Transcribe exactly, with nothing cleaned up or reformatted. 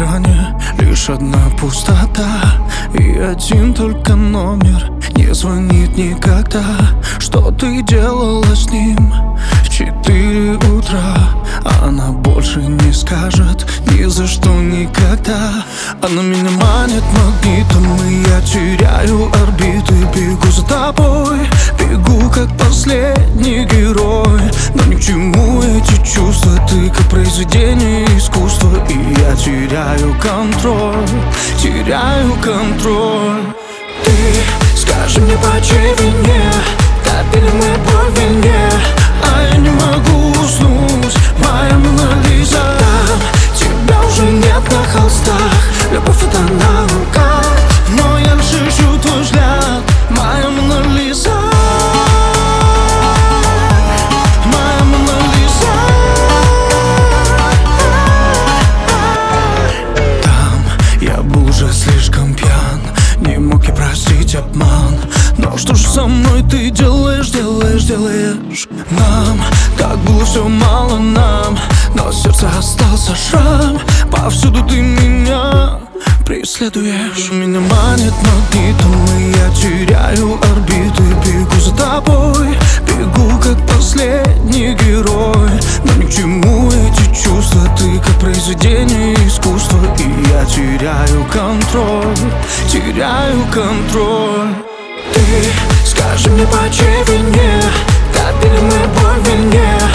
экране лишь одна пустота и один только номер не звонит никогда. Что ты делала с ним в четыре утра? Она больше не скажет ни за что никогда. Она меня манит магнитом, и я теряю орбиты. Бегу за тобой, бегу как последний герой. Но ни к чему эти чувства, ты как произведение искусства. И я теряю контроль, теряю контроль. Ты скажи мне, по чьей вине топили мы по вине, а я не могу уснуть, моя Мона Лиза. Там тебя уже нет на холстах, любовь это наука, но я лишь ищу твой взгляд, моя Мона Лиза. Моя Мона Лиза. Там я был уже слишком пьян, не мог я простить обман. Но что же со мной ты делаешь, делаешь, делаешь? Нам так было все мало нам, но в сердце остался шрам. Повсюду ты меня преследуешь. Меня манит магнитом, и я теряю орбиты. Бегу за тобой, бегу как последний герой. Но ни к чему эти чувства, ты как произведение искусства. И я теряю контроль, теряю контроль. Ты скажи мне, по чьей вине топили мы по вине,